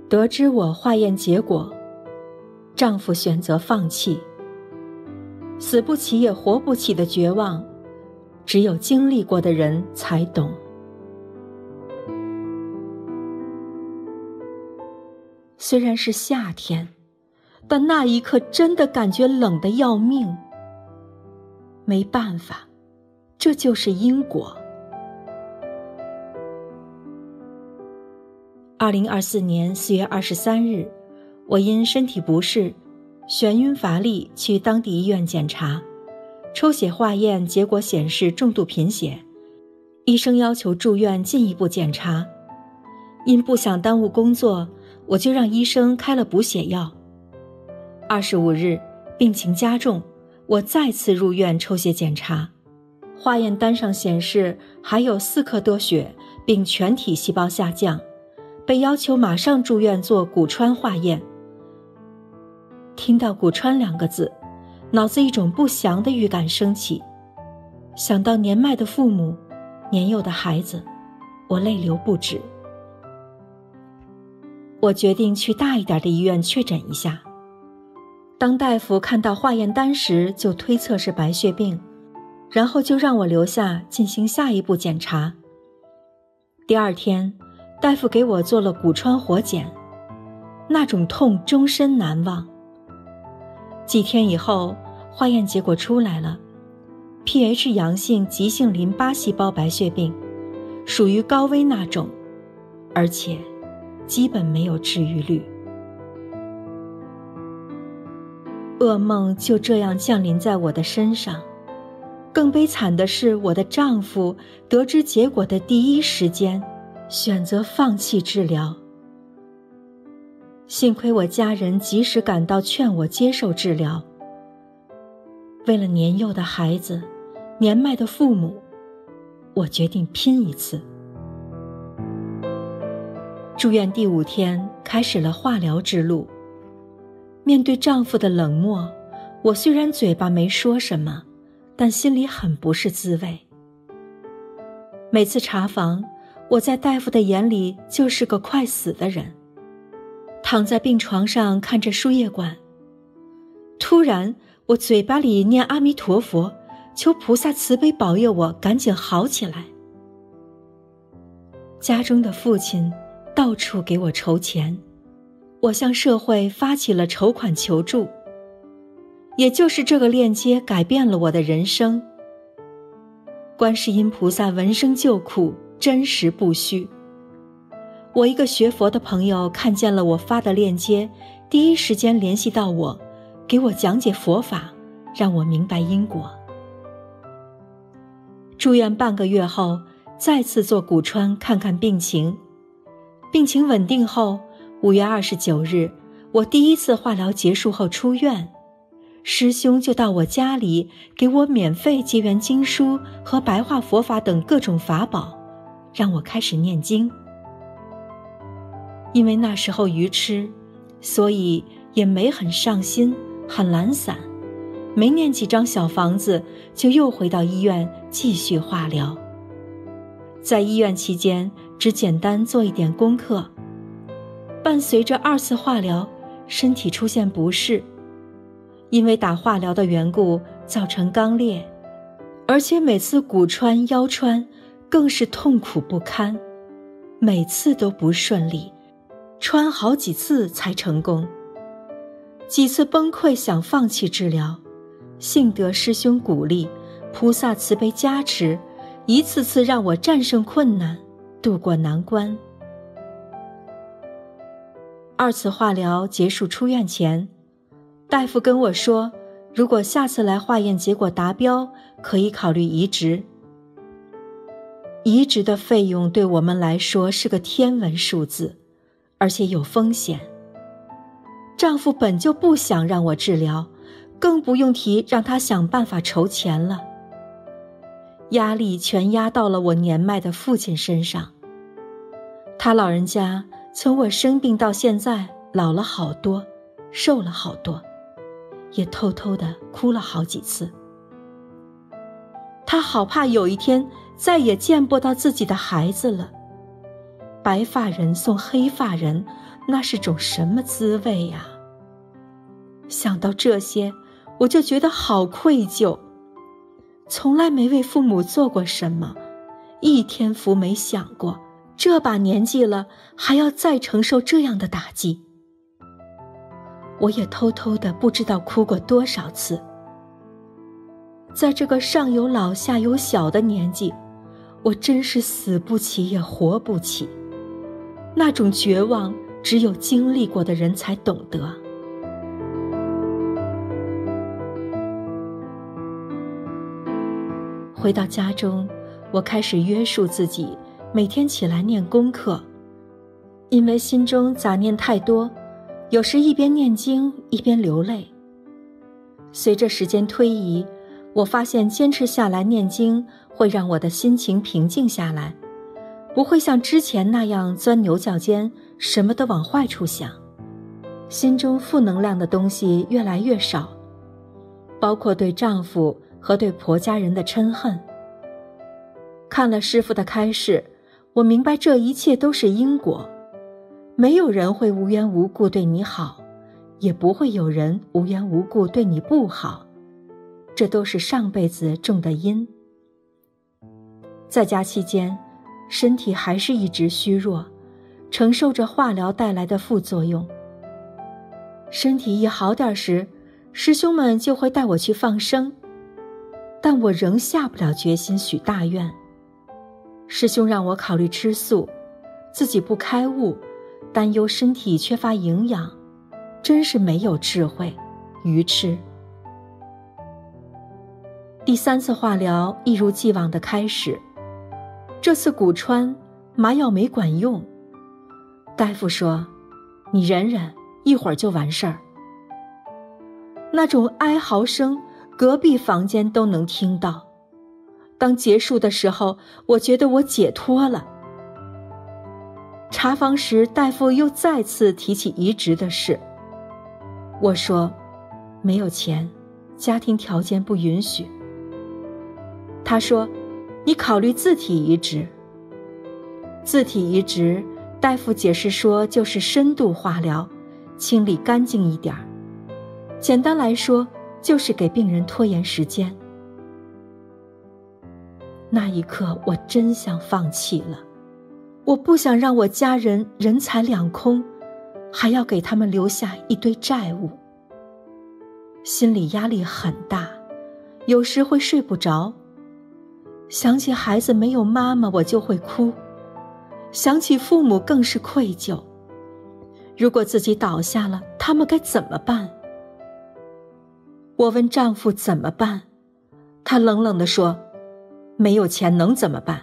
得知我化验结果，丈夫选择放弃。死不起也活不起的绝望，只有经历过的人才懂。虽然是夏天，但那一刻真的感觉冷得要命。没办法，这就是因果。2024年4月23日，我因身体不适，眩晕乏力去当地医院检查，抽血化验结果显示重度贫血，医生要求住院进一步检查。因不想耽误工作，我就让医生开了补血药。25日，病情加重，我再次入院抽血检查，化验单上显示还有4克多血，并全体细胞下降，被要求马上住院做骨穿化验。听到骨穿2个字，脑子一种不祥的预感升起，想到年迈的父母，年幼的孩子，我泪流不止。我决定去大一点的医院确诊一下。当大夫看到化验单时，就推测是白血病，然后就让我留下进行下一步检查。第2天，大夫给我做了骨穿活检，那种痛终身难忘。几天以后，化验结果出来了， pH 阳性急性淋巴细胞白血病，属于高危那种，而且基本没有治愈率。噩梦就这样降临在我的身上。更悲惨的是，我的丈夫得知结果的第一时间选择放弃治疗。幸亏我家人及时赶到劝我接受治疗。为了年幼的孩子，年迈的父母，我决定拼一次。住院第5天，开始了化疗之路。面对丈夫的冷漠，我虽然嘴巴没说什么，但心里很不是滋味。每次查房，我在大夫的眼里就是个快死的人，躺在病床上看着输液管。突然，我嘴巴里念阿弥陀佛，求菩萨慈悲保佑我赶紧好起来。家中的父亲到处给我筹钱，我向社会发起了筹款求助。也就是这个链接改变了我的人生。观世音菩萨闻声救苦，真实不虚。我一个学佛的朋友看见了我发的链接，第一时间联系到我，给我讲解佛法，让我明白因果。住院半个月后，再次做骨穿看看病情。病情稳定后，5月29日，我第一次化疗结束后出院，师兄就到我家里给我免费结缘经书和白话佛法等各种法宝，让我开始念经。因为那时候愚痴，所以也没很上心，很懒散，没念几张小房子，就又回到医院继续化疗。在医院期间，只简单做一点功课。伴随着2次化疗，身体出现不适，因为打化疗的缘故造成肛裂，而且每次骨穿腰穿更是痛苦不堪，每次都不顺利，穿好几次才成功。几次崩溃想放弃治疗，幸得师兄鼓励，菩萨慈悲加持，一次次让我战胜困难，渡过难关。2次化疗结束出院前，大夫跟我说，如果下次来化验结果达标，可以考虑移植。移植的费用对我们来说是个天文数字，而且有风险。丈夫本就不想让我治疗，更不用提让他想办法筹钱了。压力全压到了我年迈的父亲身上。他老人家从我生病到现在老了好多，瘦了好多，也偷偷地哭了好几次。他好怕有一天再也见不到自己的孩子了。白发人送黑发人， 那是种什么滋味呀？想到这些，我就觉得好愧疚，从来没为父母做过什么，一天福没享过，这把年纪了，还要再承受这样的打击。我也偷偷的不知道哭过多少次。在这个上有老下有小的年纪，我真是死不起也活不起，那种绝望只有经历过的人才懂得。回到家中，我开始约束自己，每天起来念功课，因为心中杂念太多，有时一边念经一边流泪。随着时间推移，我发现坚持下来念经会让我的心情平静下来，不会像之前那样钻牛角尖，什么都往坏处想，心中负能量的东西越来越少，包括对丈夫和对婆家人的嗔恨。看了师父的开示，我明白这一切都是因果，没有人会无缘无故对你好，也不会有人无缘无故对你不好，这都是上辈子种的因。在家期间，身体还是一直虚弱，承受着化疗带来的副作用。身体一好点时，师兄们就会带我去放生，但我仍下不了决心许大愿。师兄让我考虑吃素，自己不开悟，担忧身体缺乏营养，真是没有智慧，愚痴。第3次化疗一如既往的开始，这次骨穿，麻药没管用。大夫说，你忍忍，一会儿就完事儿。那种哀嚎声，隔壁房间都能听到。当结束的时候，我觉得我解脱了。查房时，大夫又再次提起移植的事。我说，没有钱，家庭条件不允许。他说，你考虑自体移植。自体移植，大夫解释说就是深度化疗，清理干净一点，简单来说就是给病人拖延时间。那一刻我真想放弃了，我不想让我家人人财两空，还要给他们留下一堆债务。心理压力很大，有时会睡不着，想起孩子没有妈妈我就会哭，想起父母更是愧疚。如果自己倒下了，他们该怎么办？我问丈夫怎么办，他冷冷地说，没有钱能怎么办？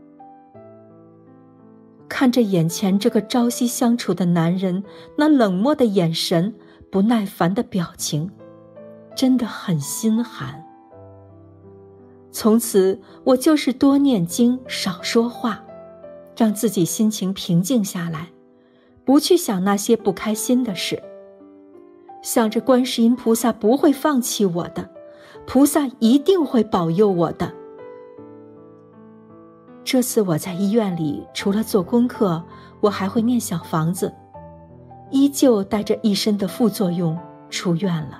看着眼前这个朝夕相处的男人，那冷漠的眼神，不耐烦的表情，真的很心寒。从此我就是多念经，少说话，让自己心情平静下来，不去想那些不开心的事，想着观世音菩萨不会放弃我的，菩萨一定会保佑我的。这次我在医院里，除了做功课，我还会念小房子，依旧带着一身的副作用出院了。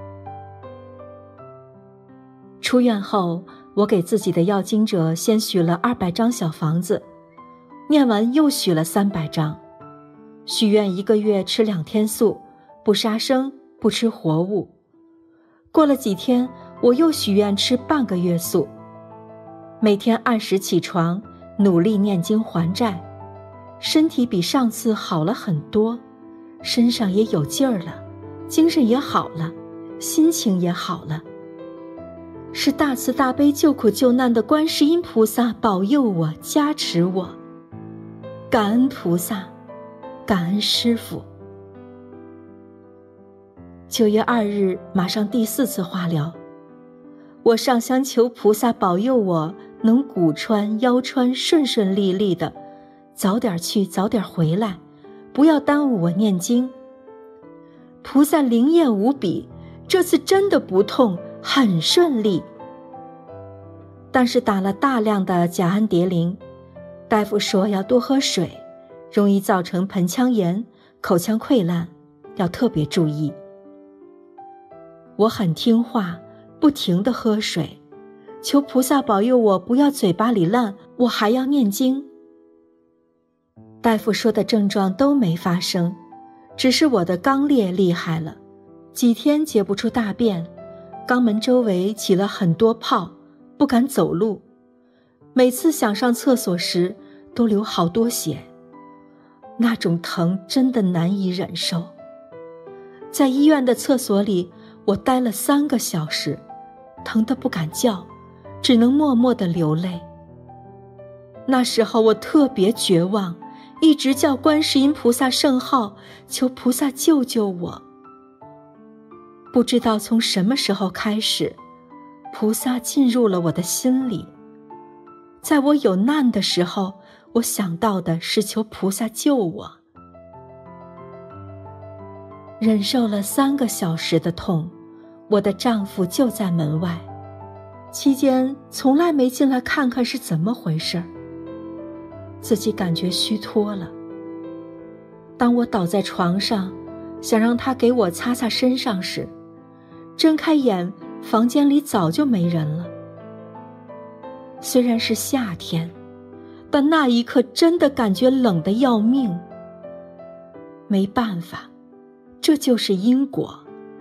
出院后，我给自己的要经者先许了200张小房子，念完又许了300张，许愿1个月吃2天素，不杀生，不吃活物。过了几天，我又许愿吃半个月素，每天按时起床，努力念经还债，身体比上次好了很多，身上也有劲儿了，精神也好了，心情也好了。是大慈大悲救苦救难的观世音菩萨保佑我，加持我，感恩菩萨，感恩师父。9月2日马上第4次化疗，我上香求菩萨保佑我能骨穿腰穿顺顺利利的，早点去早点回来，不要耽误我念经。菩萨灵验无比，这次真的不痛，很顺利。但是打了大量的甲氨蝶呤，大夫说要多喝水，容易造成盆腔炎， 口腔溃烂，要特别注意。我很听话，不停地喝水，求菩萨保佑我不要嘴巴里烂，我还要念经。大夫说的症状都没发生，只是我的肛裂厉害了，几天解不出大便，肛门周围起了很多泡，不敢走路，每次想上厕所时都流好多血，那种疼真的难以忍受。在医院的厕所里，我待了3个小时，疼得不敢叫，只能默默地流泪。那时候我特别绝望，一直叫观世音菩萨圣号，求菩萨救救我。不知道从什么时候开始，菩萨进入了我的心里。在我有难的时候，我想到的是求菩萨救我。忍受了3个小时的痛，我的丈夫就在门外，期间从来没进来看看是怎么回事，自己感觉虚脱了。当我倒在床上，想让他给我擦擦身上时，睁开眼，房间里早就没人了。虽然是夏天，但那一刻真的感觉冷得要命。没办法，这就是因果。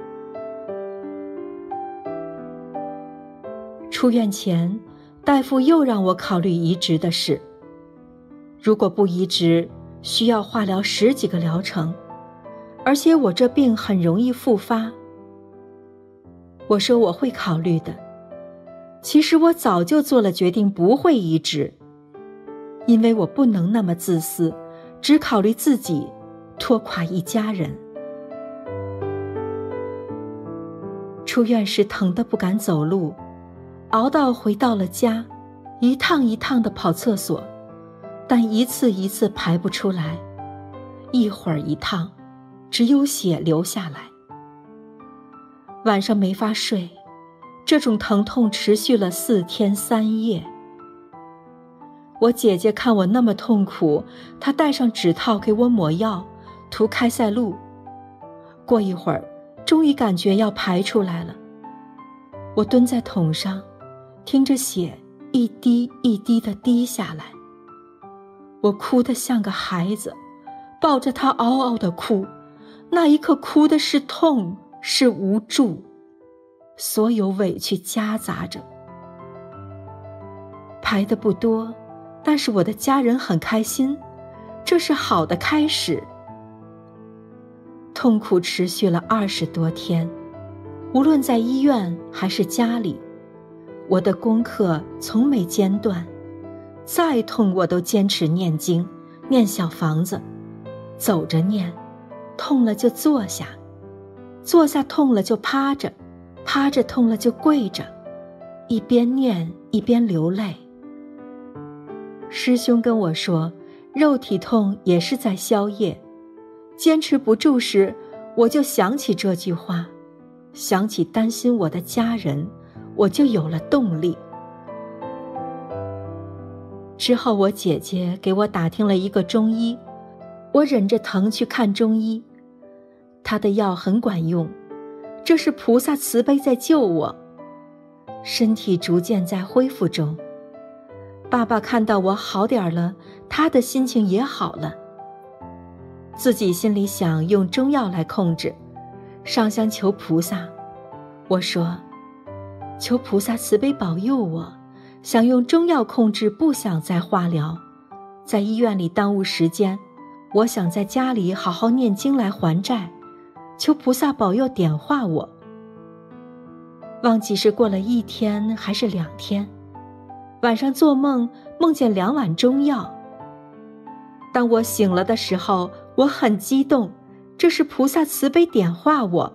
出院前，大夫又让我考虑移植的事。如果不移植，需要化疗10几个疗程，而且我这病很容易复发。我说我会考虑的。其实我早就做了决定，不会移植，因为我不能那么自私，只考虑自己，拖垮一家人。出院时疼得不敢走路，熬到回到了家，一趟一趟地跑厕所，但一次一次排不出来，一会儿一趟，只有血流下来。晚上没法睡，这种疼痛持续了4天3夜。我姐姐看我那么痛苦，她戴上指套给我抹药，涂开塞露。过一会儿，终于感觉要排出来了。我蹲在桶上，听着血一滴一滴地滴下来。我哭得像个孩子，抱着她嗷嗷地哭。那一刻哭的是痛，是无助，所有委屈夹杂着。排得不多，但是我的家人很开心，这是好的开始。痛苦持续了20多天，无论在医院还是家里，我的功课从没间断，再痛我都坚持念经，念小房子，走着念，痛了就坐下，坐下痛了就趴着，趴着痛了就跪着，一边念一边流泪。师兄跟我说，肉体痛也是在消业，坚持不住时，我就想起这句话，想起担心我的家人，我就有了动力。之后我姐姐给我打听了一个中医，我忍着疼去看中医，他的药很管用，这是菩萨慈悲在救我。身体逐渐在恢复中，爸爸看到我好点了，他的心情也好了。自己心里想用中药来控制，上香求菩萨。我说，求菩萨慈悲保佑我，想用中药控制，不想再化疗，在医院里耽误时间，我想在家里好好念经来还债，求菩萨保佑点化我。忘记是过了1天还是2天，晚上做梦梦见2碗中药。当我醒了的时候，我很激动，这是菩萨慈悲点化我。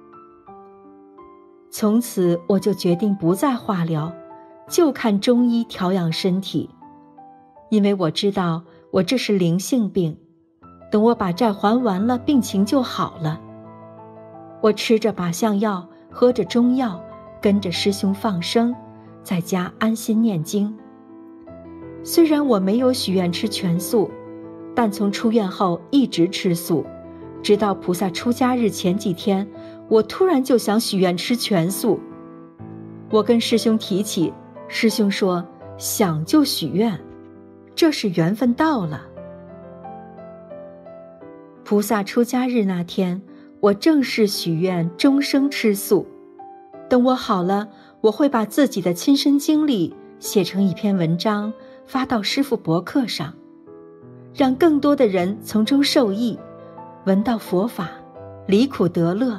从此我就决定不再化疗，就看中医调养身体，因为我知道我这是灵性病，等我把债还完了，病情就好了。我吃着靶向药，喝着中药，跟着师兄放生，在家安心念经。虽然我没有许愿吃全素，但从出院后一直吃素， 直到菩萨出家日前几天，我突然就想许愿吃全素。我跟师兄提起，师兄说想就许愿，这是缘分到了。菩萨出家日那天，我正式许愿终生吃素。等我好了，我会把自己的亲身经历写成一篇文章，发到师父博客上，让更多的人从中受益，闻到佛法，离苦得乐。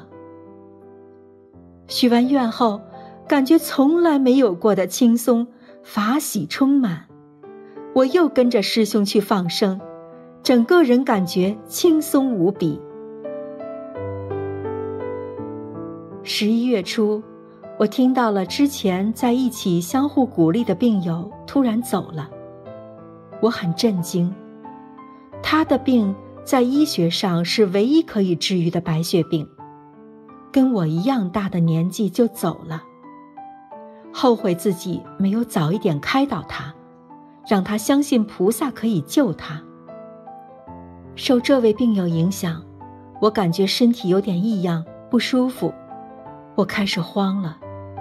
许完愿后，感觉从来没有过的轻松，法喜充满。我又跟着师兄去放生，整个人感觉轻松无比。11月初，我听到了之前在一起相互鼓励的病友突然走了，我很震惊。他的病在医学上是唯一可以治愈的白血病，跟我一样大的年纪就走了。后悔自己没有早一点开导他，让他相信菩萨可以救他。受这位病友影响，我感觉身体有点异样，不舒服，我开始慌了。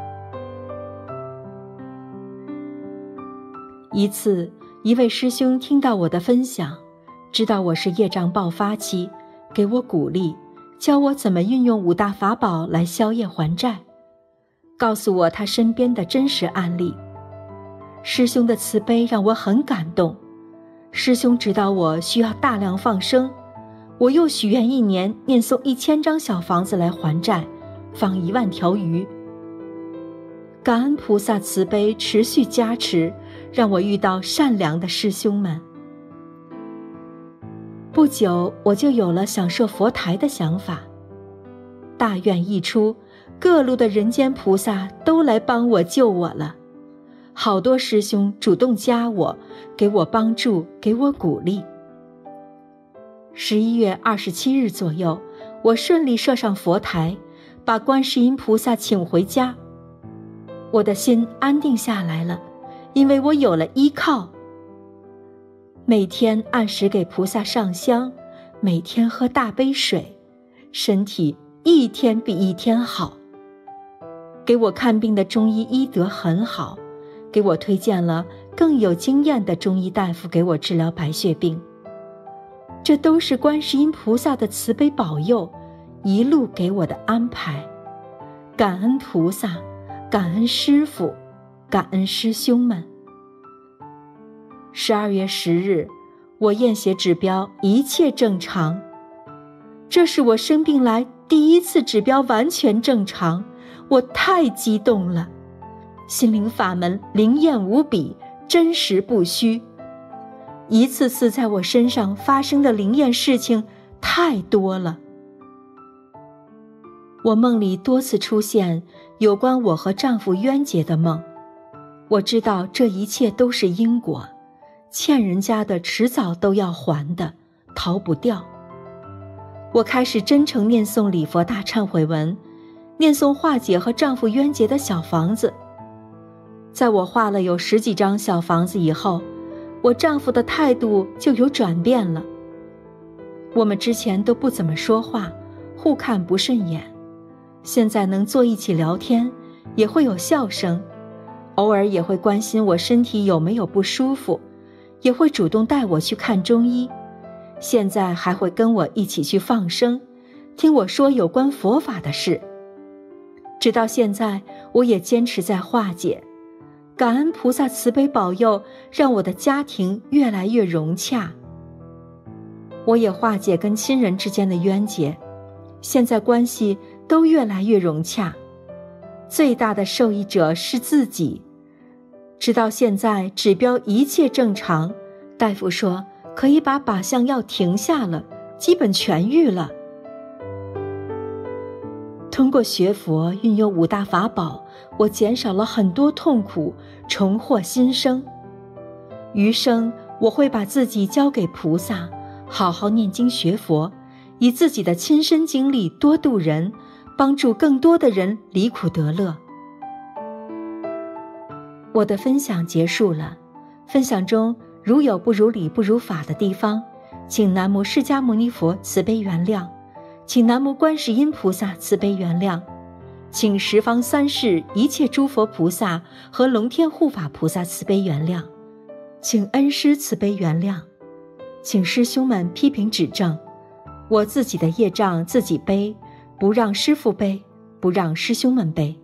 一次，一位师兄听到我的分享，知道我是业障爆发期，给我鼓励，教我怎么运用5大法宝来消业还债，告诉我他身边的真实案例。师兄的慈悲让我很感动。师兄指导我需要大量放生，我又许愿1年念诵1000张小房子来还债，放1万条鱼。感恩菩萨慈悲持续加持，让我遇到善良的师兄们。不久，我就有了想设佛台的想法。大愿一出，各路的人间菩萨都来帮我救我了。好多师兄主动加我，给我帮助，给我鼓励。11月27日左右，我顺利设上佛台，把观世音菩萨请回家。我的心安定下来了，因为我有了依靠。每天按时给菩萨上香，每天喝大杯水，身体一天比一天好。给我看病的中医医德很好，给我推荐了更有经验的中医大夫给我治疗白血病。这都是观世音菩萨的慈悲保佑，一路给我的安排。感恩菩萨，感恩师父，感恩师兄们。12月10日，我验血指标一切正常，这是我生病来第一次指标完全正常，我太激动了。心灵法门灵验无比，真实不虚。一次次在我身上发生的灵验事情太多了。我梦里多次出现有关我和丈夫冤结的梦，我知道这一切都是因果，欠人家的迟早都要还的，逃不掉。我开始真诚念诵礼佛大忏悔文，念诵化解和丈夫冤结的小房子。在我画了有10几张小房子以后，我丈夫的态度就有转变了。我们之前都不怎么说话，互看不顺眼，现在能坐一起聊天，也会有笑声，偶尔也会关心我身体有没有不舒服，也会主动带我去看中医，现在还会跟我一起去放生，听我说有关佛法的事。直到现在，我也坚持在化解。感恩菩萨慈悲保佑，让我的家庭越来越融洽。我也化解跟亲人之间的冤结，现在关系都越来越融洽。最大的受益者是自己。直到现在指标一切正常，大夫说可以把靶向药停下了，基本痊愈了。通过学佛，运用5大法宝，我减少了很多痛苦，重获新生。余生我会把自己交给菩萨，好好念经学佛，以自己的亲身经历多度人，帮助更多的人离苦得乐。我的分享结束了，分享中如有不如理不如法的地方，请南无释迦牟尼佛慈悲原谅， 请南无观世音菩萨慈悲原谅，请十方三世一切诸佛菩萨和龙天护法菩萨慈悲原谅，请恩师慈悲原谅，请师兄们批评指正，我自己的业障自己背，不让师父背，不让师兄们背。